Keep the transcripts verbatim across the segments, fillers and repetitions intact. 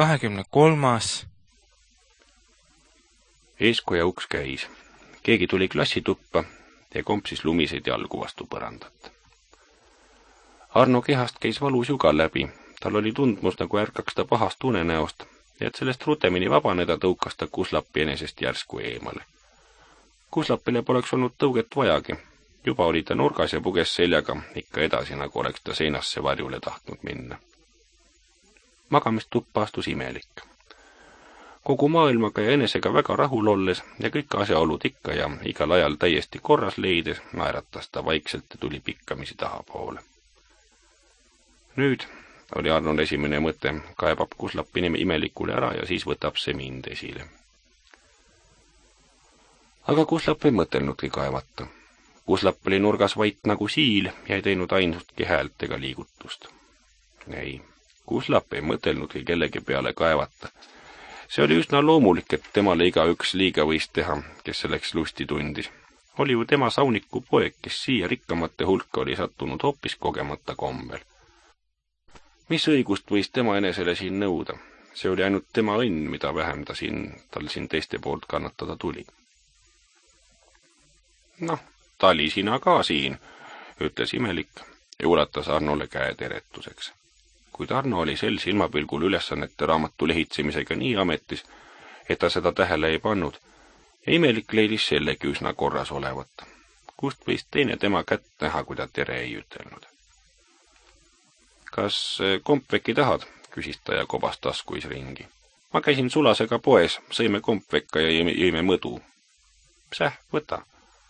kahekümne kolmas. Eeskoja uks käis. Keegi tuli klassituppa ja kompsis lumiseid jalgu vastu põrandat. Arno kehast käis valus juga läbi. Tal oli tundmus, nagu ärkaks ta pahast unenäost ja et sellest rutemini vabaneda tõukas ta Kuslapi enesest järsku eemale. Kuslapile poleks olnud tõuget vajagi. Juba oli ta nurgas ja puges seljaga ikka edasi, nagu oleks ta seinasse varjule tahtnud minna. Magamistuppa astus imelik. Kogu maailmaga ja enesega väga rahul olles ja kõik asjaolud ikka ja igal ajal täiesti korras leides, naeratas ta vaikselt ja tuli pikkamisi tahapoole. Nüüd oli Arnol esimene mõte, kaebab Kuslapi imelikule ära ja siis võtab see mind esile. Aga Kuslap ei mõtelnudki kaevata. Kuslap oli nurgas vait nagu siil ja ei teinud ainustki häält ega liigutust. Ei, Kuslap ei mõtelnudki kellegi peale kaevata. See oli üsna loomulik, et temale igaüks liiga võis teha, kes selleks lusti tundis. Oli ju tema sauniku poeg, kes siia rikkamate hulka oli sattunud hoopis kogemata kombel. Mis õigust võis tema enesele siin nõuda? See oli ainult tema õnn, mida vähem ta siin, tal siin teiste poolt kannatada tuli. Noh, tali sina ka siin, ütles imelik ja ulatas Arnole käe teretuseks. Kuid Arno oli sel silmapilgul ülesannete raamatu lehitsemisega nii ametis, et ta seda tähele ei pannud, ja imelik leidis sellegi üsna korras olevat. Kust võis teine tema kätt näha, kui ta tere ei ütelnud. Kas kompveki tahad, küsis ta ja kobas taskuis ringi. Ma käisin sulasega poes, sõime kompvekka ja jõime mõdu. Säh, võta.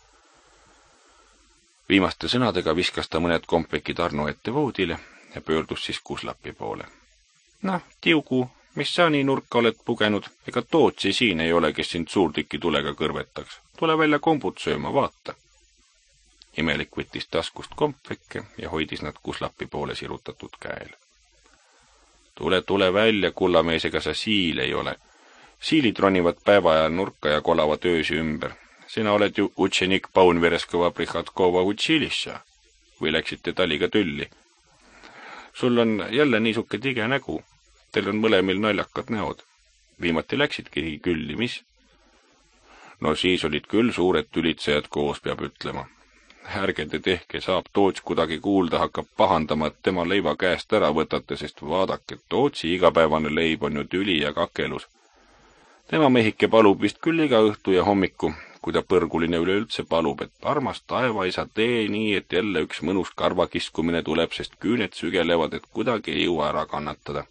Viimaste sõnadega viskas ta mõned kompvekid Arno ette voodile ja pöördus siis Kuslapi poole. Noh, tiugu, mis sa nii nurka oled pugenud, ega Tootsi siin ei ole, kes sind suurtiki tulega kõrvetaks. Tule välja kombut sööma, vaata. Imelik võttis taskust kompvekke ja hoidis nad Kuslapi poole sirutatud käel. Tule, tule välja, kullamees, ega sa siil ei ole. Siilid ronivad päeva ajal nurka ja kolavad öösi ümber. Sina oled ju utšenik Paunvereskova Prihatkova utšilissa või läksite taliga tülli. Sul on jälle niisuke tige nägu. Teil on mõlemil naljakad näod. Viimati läksidki külli, mis? No siis olid küll suured tülitsejad koos, peab ütlema. Ärge te tehke, saab Toots kuidagi kuulda, hakkab pahandama, et tema leiva käest ära võtate, sest vaadake, Tootsi igapäevane leib on ju tüli ja kakelus. Tema mehike palub vist küll iga õhtu ja hommiku, kui ta põrguline üleüldse palub, et armas taevaisa tee nii, et jälle üks mõnus karvakiskumine tuleb, sest küüned sügelevad, et kuidagi ei jõua ära kannatada.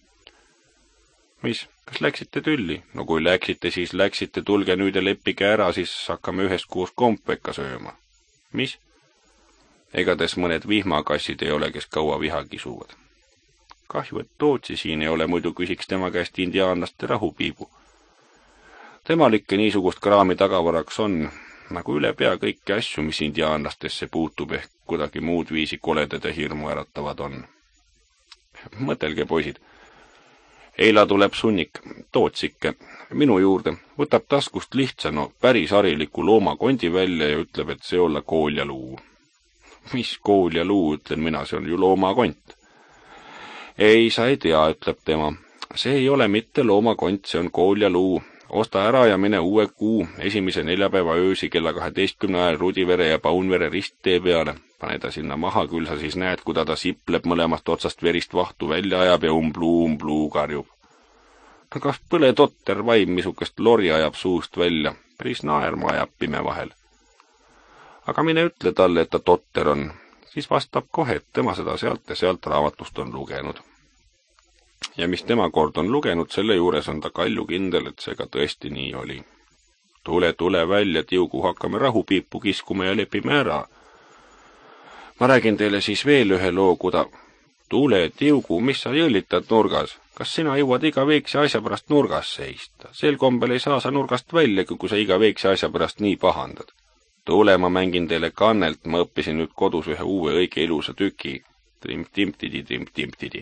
Mis, kas läksite tülli? No kui läksite, siis läksite, tulge nüüd ja leppige ära, siis hakkame ühest koos kompvekka sööma. Mis? Egades mõned vihmakassid ei ole, kes kaua viha kisuvad. Kahju, et Tootsi siin ei ole, muidu küsiks tema käest indiaanlaste rahupiibu. Temal ikka niisugust kraami tagavaraks on, nagu üle pea kõiki asju, mis indiaanlastesse puutub, ehk kuidagi muud viisi koledad ja hirmu äratavad on. Mõtelge, poisid. Eila tuleb sunnik, Tootsikke, minu juurde, võtab taskust lihtsa, no päris hariliku loomakondi välja ja ütleb, et see olla kooljaluu. Mis kooljaluu, ütlen mina, see on ju loomakont. Ei, sa ei tea, ütleb tema. See ei ole mitte loomakont, see on kooljaluu. Osta ära ja mine uue kuu esimese neljapäeva öösi kella kaheteistkümne ajal Rudivere ja Paunvere risttee peale. Pane ta sinna maha, küll sa siis näed, kuda ta sipleb mõlemast otsast verist vahtu välja ajab ja umbluu, umbluu karjub. No kas põle totter vaim misukest lori ajab suust välja, päris naerma ajab pime vahel. Aga mine ütle talle, et ta totter on, siis vastab kohe, et tema seda sealt ja sealt raamatust on lugenud. Ja mis tema kord on lugenud, selle juures on ta kalju kindel, et see ka tõesti nii oli. Tule, tule välja, tiugu, hakkame rahupiipu kiskuma ja lepime ära. Ma räägin teile siis veel ühe loo, kuda. Tule, tiugu, mis sa jõllitad nurgas? Kas sina jõuad iga veekse asja pärast nurgas seista? Sel kombel ei saa sa nurgast välja, kui sa iga veekse asja pärast nii pahandad. Tule, ma mängin teile kannelt, ma õppisin nüüd kodus ühe uue õige ilusa tüki. Trim-timtidi, trim-timtidi.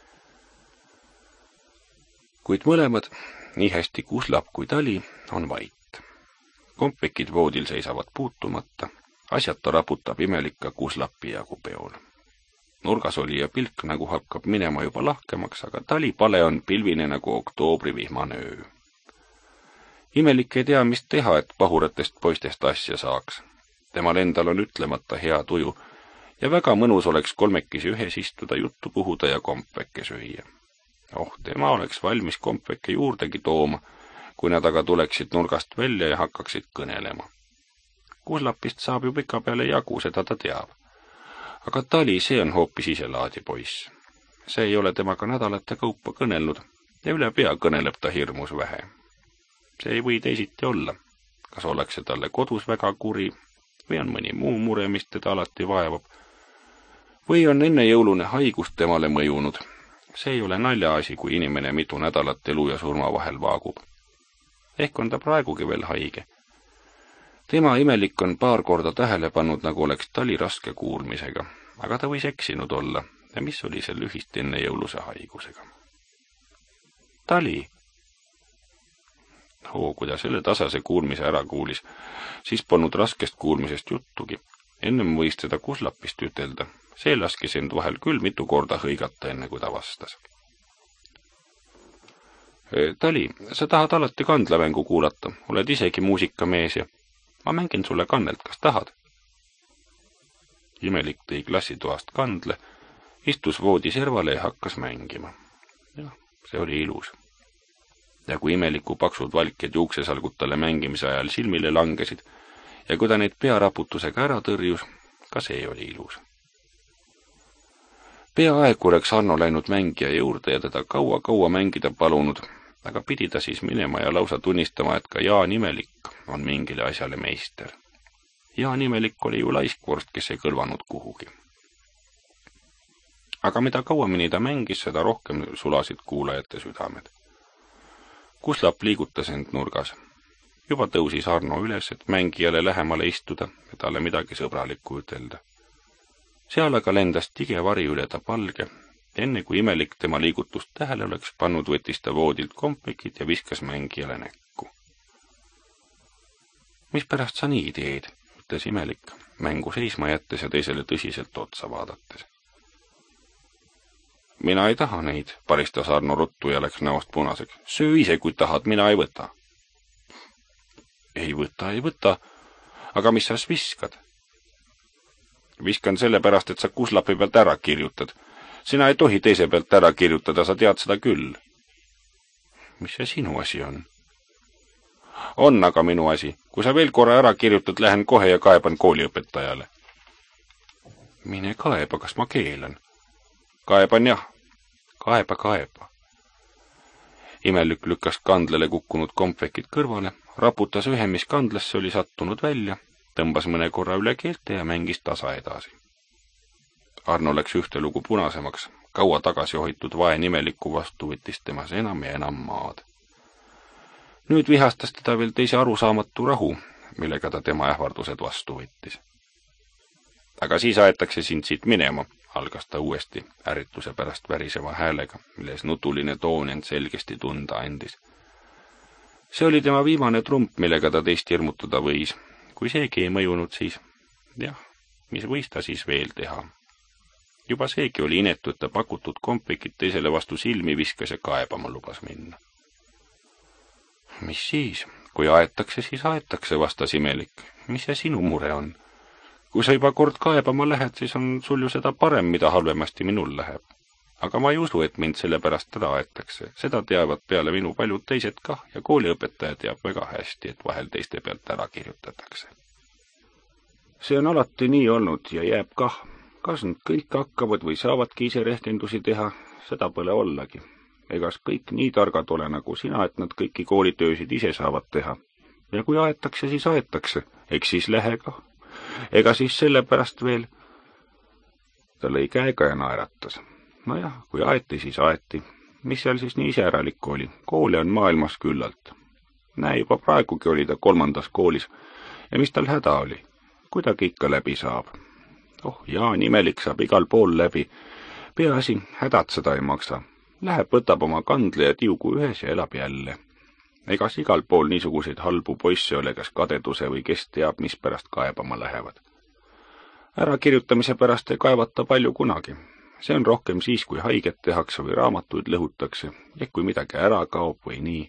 Kuid mõlemad, nii hästi Kuslap kui tali, on vait. Kompvekid voodil seisavad puutumata, asjata raputab imelikka Kuslapi jagu peol. Nurgas oli ja pilk nagu hakkab minema juba lahkemaks, aga talipale on pilvine nagu oktoobrivihmane öö. Imelik ei tea, mis teha, et pahuratest poistest asja saaks. Temal endal on ütlemata hea tuju ja väga mõnus oleks kolmekesi ühes istuda, juttu puhuda ja kompveke süüa. Oh, tema oleks valmis kompveke juurdegi tooma, kui nad aga tuleksid nurgast välja ja hakkaksid kõnelema. Kuslapist saab ju pika peale jagu, seda ta teab. Aga Tali, see on hoopis iselaadi poiss. See ei ole temaga nädalate kaupa kõnelnud ja üle pea kõneleb ta hirmus vähe. See ei või teisiti olla. Kas ollakse talle kodus väga kuri või on mõni muu mure, mis teda alati vaevab? Või on enne jõulune haigus temale mõjunud? See ei ole naljaasi, kui inimene mitu nädalat elu ja surma vahel vaagub. Ehk on ta praegugi veel haige. Tema Imelik on paar korda tähele pannud, nagu oleks Tali raske kuulmisega, aga ta võis eksinud olla ja mis oli see lühist enne jõuluse haigusega. Tali! Oo, kui ta selle tasase kuulmise ära kuulis, siis polnud raskest kuulmisest juttugi. Ennem võis teda Kuslapist ütelda. See laskis end vahel küll mitu korda hõigata, enne kui ta vastas. Tali, sa tahad alati kandlamängu kuulata, oled isegi muusikamees ja ma mängin sulle kannelt, kas tahad? Imelik tõi klassitoast kandle, istus voodi servale ja hakkas mängima. Jah, see oli ilus. Ja kui Imeliku paksud valked juuksesalgud talle mängimise ajal silmile langesid ja kui ta neid pearaputusega ära tõrjus, ka see oli ilus. Peaaegu oleks Arno läinud mängija juurde ja teda kaua-kaua mängida palunud, aga pidi ta siis minema ja lausa tunnistama, et ka Jaan Imelik on mingile asjale meister. Jaan Imelik oli ju laiskvorst, kes ei kõlvanud kuhugi. Aga mida kauemini ta mängis, seda rohkem sulasid kuulajate südamed. Kuslap liigutas end nurgas. Juba tõusis Arno üles, et mängijale lähemale istuda ja talle midagi sõbralikku ütelda. Seal aga lendas tige vari üle ta palge. Enne kui Imelik tema liigutust tähele oleks pannud, võttis ta voodilt kompekid ja viskas mängijale näkku. Mis pärast sa nii teed, ütles Imelik, mängu seisma jättes ja teisele tõsiselt otsa vaadates. Mina ei taha neid, paristas Arno ruttu ja läks näost punaseks. Söö ise, kui tahad, mina ei võta. Ei võta, ei võta. Aga mis sa viskad? Viskan sellepärast, et sa Kuslapi pealt ära kirjutad. Sina ei tohi teise pealt ära kirjutada, sa tead seda küll. Mis see sinu asi on? On aga minu asi. Kui sa veel korra ära kirjutad, lähen kohe ja kaeban kooliõpetajale. Mine kaeba, kas ma keelan? Kaeban jah. Kaeba, kaeba. Imelik lükkas kandlele kukkunud kompvekid kõrvale, raputas ühe, mis kandlasse oli sattunud välja, tõmbas mõne korra üle keelte ja mängis tasa edasi. Arno läks ühte lugu punasemaks, kaua tagasi hoitud vaen Imeliku vastu võttis temas enam ja enam maad. Nüüd vihastas teda veel teise arusaamatu rahu, millega ta tema ähvardused vastu võttis. Aga siis aetakse sind siit minema, algas ta uuesti ärrituse pärast väriseva häälega, milles nutuline toon end selgesti tunda andis. See oli tema viimane trump, millega ta teist hirmutada võis. Kui seegi ei mõjunud, siis jah, mis võis ta siis veel teha? Juba seegi oli inetu, et ta pakutud kompekid teisele vastu silmi viskas ja kaebama lubas minna. Mis siis? Kui aetakse, siis aetakse, vastas Imelik. Mis see sinu mure on? Kui sa juba kord kaebama lähed, siis on sul ju seda parem, mida halvemasti minul läheb. Aga ma ei usu, et mind selle pärast teda aetakse. Seda teavad peale minu paljud teised kah ja kooliõpetaja teab väga hästi, et vahel teiste pealt ära kirjutatakse. See on alati nii olnud ja jääb kah. Kas nad kõik hakkavad või saavadki ise rehkendusi teha, seda pole ollagi. Egas kõik nii targad ole nagu sina, et nad kõiki koolitöösid ise saavad teha. Ja kui aetakse, siis aetakse. Eks siis lähe kah. Ega siis selle pärast veel. Ta lõi käega ja naeratas. Nojah, kui aeti, siis aeti. Mis seal siis nii iseäralik oli? Koole on maailmas küllalt. Näe, juba praegugi oli ta kolmandas koolis. Ja mis tal häda oli? Kuidagi ikka läbi saab. Oh, Jaan Imelik saab igal pool läbi. Peaasi, hädad seda ei maksa. Läheb, võtab oma kandle ja tiugu ühes ja elab jälle. Egas igal pool niisuguseid halbu poisse ole, kas kadeduse või kes teab, mis pärast kaebama lähevad. Ärakirjutamise pärast ei kaevata palju kunagi. See on rohkem siis, kui haiget tehakse või raamatuid lõhutakse ja kui midagi ära kaob või nii.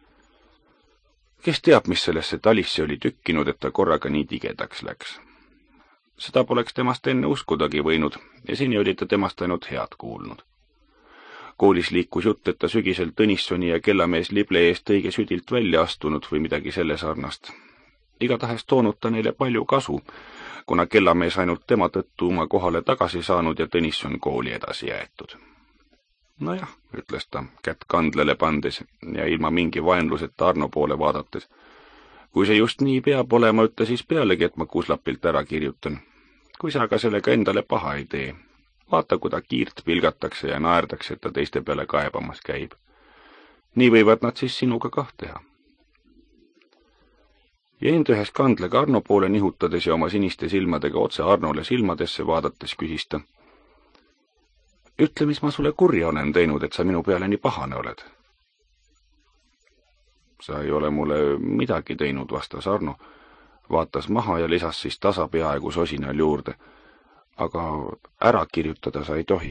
Kes teab, mis sellesse talisse oli tükkinud, et ta korraga nii tigedaks läks. Seda poleks temast enne uskudagi võinud ja seni oli ta temast ainult head kuulnud. Koolis liikus jutt, et ta sügisel Tõnissoni ja kellamees Lible eest õige südilt välja astunud või midagi selle sarnast. Igatahes toonud ta neile palju kasu, kuna kellamees ainult tema tõttu oma kohale tagasi saanud ja Tõnisson kooli edasi jäetud. Nojah, ütles ta, kätt kandlele pandes ja ilma mingi vaenluseta Arno poole vaadates. Kui see just nii peab olema, ütle siis pealegi, et ma kuslapilt ära kirjutan. Kui sa aga sellega endale paha ei tee. Vaata, kui ta kiirt pilgatakse ja naerdakse, et ta teiste peale kaebamas käib. Nii võivad nad siis sinuga kah teha. Ja end ühes kandlega Arno poole nihutades ja oma siniste silmadega otse Arnole silmadesse vaadates küsis ta. Ütle, mis ma sulle kurja olen teinud, et sa minu peale nii pahane oled. Sa ei ole mulle midagi teinud, vastas Arno, vaatas maha ja lisas siis tasa peaaegu sosinal juurde. Aga ära kirjutada sa ei tohi.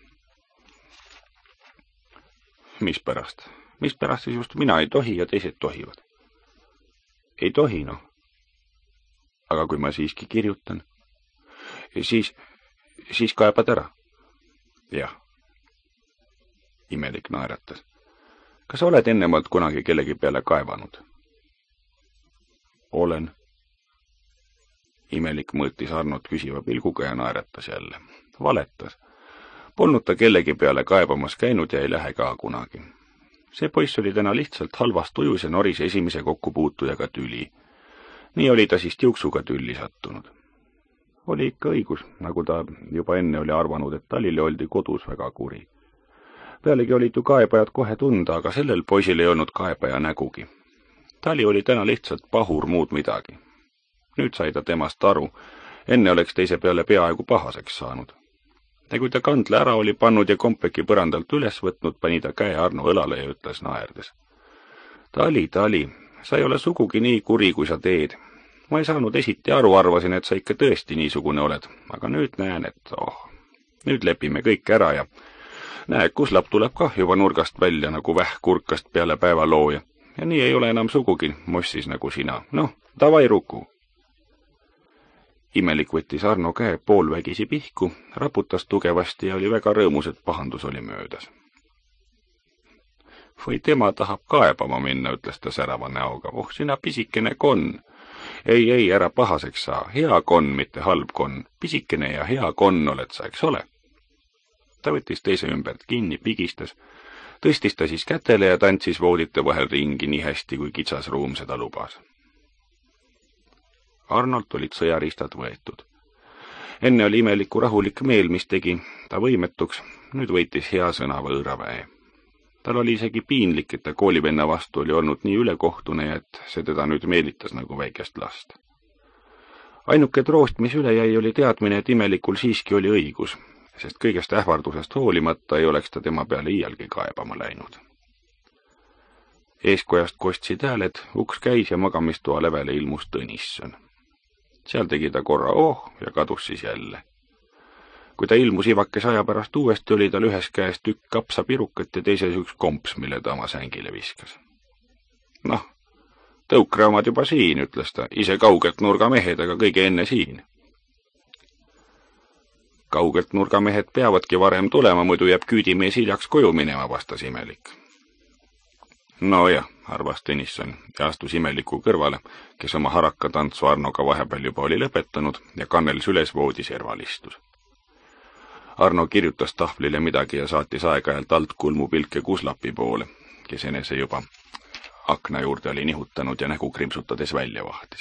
Mis pärast? Mis pärast siis just mina ei tohi ja teised tohivad? Ei tohi, noh. Aga kui ma siiski kirjutan, siis, siis kaebad ära. Jah. Imelik naeratas. Kas sa oled ennemalt kunagi kellegi peale kaevanud? Olen. Imelik mõõtis Arnot küsiva pilguga ja naeratas jälle. Valetas. Polnud ta kellegi peale kaebamas käinud ja ei lähe ka kunagi. See poiss oli täna lihtsalt halvast tujus ja noris esimese kokkupuutujaga tüli. Nii oli ta siis tiuksuga tülli sattunud. Oli ikka õigus, nagu ta juba enne oli arvanud, et Talile oldi kodus väga kuri. Pealegi olid ju kaebajad kohe tunda, aga sellel poisil ei olnud kaebaja nägugi. Tali oli täna lihtsalt pahur muud midagi. Nüüd sai ta temast aru, enne oleks teise peale peaaegu pahaseks saanud. Ja kui ta kandle ära oli pannud ja kompeki põrandalt üles võtnud, pani ta käe Arno õlale ja ütles naerdes. Tali, Tali, sa ei ole sugugi nii kuri, kui sa teed. Ma ei saanud esiti aru, arvasin, et sa ikka tõesti niisugune oled, aga nüüd näen, et oh, nüüd lepime kõik ära ja näe, kuslap tuleb kah juba nurgast välja nagu vähk kurkast peale päevalooja ja nii ei ole enam sugugi mossis nagu sina. Noh, davai ruku. Imelik võttis Arno käe poolvägisi pihku, raputas tugevasti ja oli väga rõõmus, et pahandus oli möödas. Või tema tahab kaebama minna, ütles ta särava näoga. Oh, sina pisikene konn. Ei, ei, ära pahaseks saa. Hea konn, mitte halb konn. Pisikene ja hea konn oled sa, eks ole? Ta võttis teise ümbert kinni, pigistas, tõstis ta siis kätele ja tantsis voodite vahel ringi nii hästi, kui kitsas ruum seda lubas. Arnolt olid sõjaristad võetud. Enne oli imeliku rahulik meel, mis tegi ta võimetuks, nüüd võitis hea sõna võõraväe. Tal oli isegi piinlik, et ta koolivenna vastu oli olnud nii ülekohtune, et see teda nüüd meelitas nagu väikest last. Ainuke troost, mis üle jäi, oli teadmine, et imelikul siiski oli õigus, sest kõigest ähvardusest hoolimata ei oleks ta tema peale iialgi kaebama läinud. Eeskojast kostsid hääled, uks käis ja magamistoa lävele ilmus Tõnisson. Seal tegi ta korra oh ja kadus siis jälle. Kui ta ilmus ivakes aja pärast uuesti, oli tal ühes käes tükk kapsapirukat ja teises üks komps, mille ta oma sängile viskas. Noh, tõukraamad juba siin, ütles ta, ise kaugelt nurgamehed, aga kõige enne siin. Kaugelt nurgamehed peavadki varem tulema, muidu jääb küüdimees hiljaks koju minema, vastas imelik. No jah, arvas Tõnisson ja astus imeliku kõrvale, kes oma harakatantsu Arnoga vahepeal juba oli lõpetanud ja kannel süles voodi serval istus. Arno kirjutas tahvlile midagi ja saatis aeg-ajalt altkulmu pilke kuslapi poole, kes enese juba akna juurde oli nihutanud ja nägu krimpsutades välja vahtis.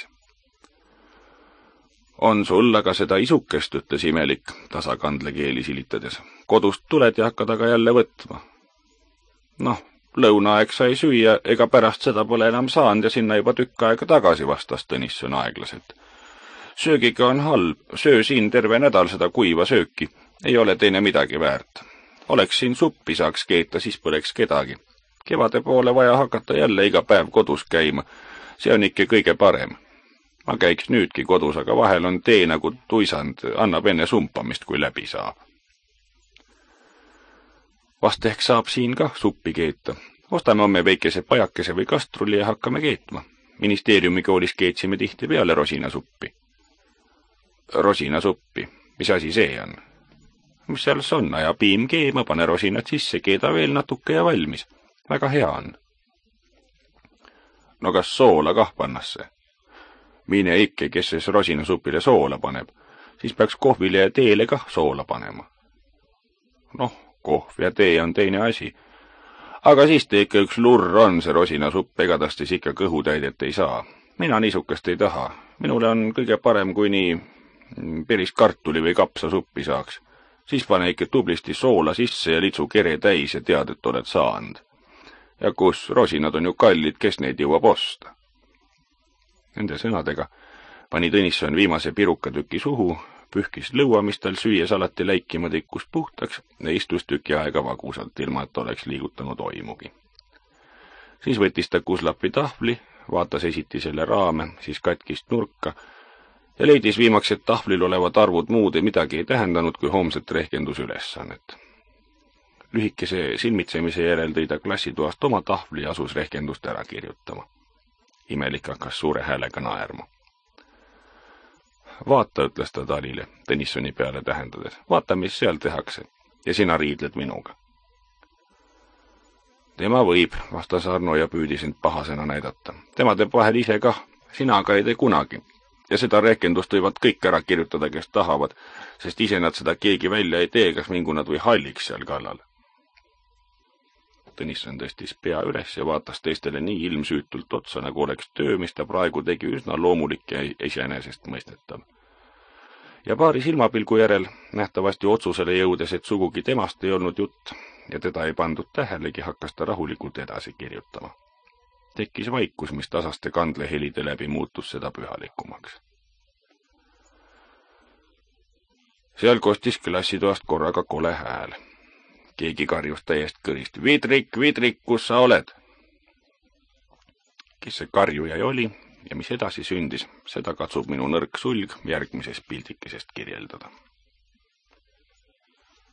On sul aga seda isukest, ütles imelik, tasakandle keeli silitades. Kodust tuled ja hakkad aga jälle võtma. Noh, lõunaaeg sai süüa, ega pärast seda pole enam saanud ja sinna juba tükk aega tagasi, vastas Tõnisson aeglaselt. Söögiga on halb, söö siin terve nädal seda kuiva sööki, ei ole teine midagi väärt. Oleks siin suppi saaks keeta, siis poleks kedagi. Kevade poole vaja hakata jälle iga päev kodus käima, see on ikka kõige parem. Ma käiks nüüdki kodus, aga vahel on tee nagu tuisand, annab enne sumpamist, kui läbi saab. Vast ehk saab siin kah suppi keeta. Ostame homme väikese pajakese või kastruli ja hakkame keetma. Ministeeriumi koolis keetsime tihti peale rosinasuppi. Rosinasuppi? Mis asi see on? Mis seal on? Aja piim keema, pane rosinad sisse, keeda veel natuke ja valmis. Väga hea on. No kas soola kah pannasse? Mine ikke, kes siis rosinasupile soola paneb, siis peaks kohvile ja teele kah soola panema. Noh, kohv ja tee on teine asi. Aga siis te ikka üks lurr on see rosinasupp, ega tast siis ikka kõhutäidet ei saa. Mina niisukest ei taha. Minule on kõige parem, kui nii päris kartuli või kapsasuppi saaks. Siis pane ikka tublisti soola sisse ja litsu kere täis ja tead, et oled saanud. Ja kus, rosinad on ju kallid, kes neid jõuab osta. Nende sõnadega pani Tõnisson viimase pirukatüki suhu, pühkis lõua, mis tal süües alati läikima tikkus puhtaks ja istus tüki aega vagusalt, ilma et oleks liigutanud oimugi. Siis võttis ta kuslapi tahvli, vaatas esiti selle raame, siis katkist nurka ja leidis viimaks, et tahvlil olevad arvud muud midagi ei tähendanud kui homset rehkendusülesannet. Lühikese silmitsemise järel tõi ta klassitoast oma tahvli ja asus rehkendust ära kirjutama. Imelik hakkas suure häälega naerma. Vaata, ütles ta Talile, Tõnissoni peale tähendades. Vaata, mis seal tehakse. Ja sina riidled minuga. Tema võib, vastas Arno ja püüdis end pahasena näidata. Tema teeb vahel ise kah, sina aga ei tee kunagi. Ja seda rehkendust võivad kõik ära kirjutada, kes tahavad, sest ise nad seda keegi välja ei tee, kas mingu nad või halliks seal kallal. Tõnisson tõstis pea üles ja vaatas teistele nii ilmsüütult otsa, nagu oleks töö, mis ta praegu tegi üsna loomulik ja iseenesest mõistetav. Ja paari silmapilgu järel, nähtavasti otsusele jõudes, et sugugi temast ei olnud jutt ja teda ei pandud tähelegi, hakkas ta rahulikult edasi kirjutama. Tekkis vaikus, mis tasaste kandlehelide läbi muutus seda pühalikumaks. Seal kostis klassitoast korraga kole hääl. Keegi karjus täiest kõrist. Vidrik, Vidrik, kus sa oled? Kes see karjuja oli ja mis edasi sündis, seda katsub minu nõrk sulg järgmisest pildikesest kirjeldada.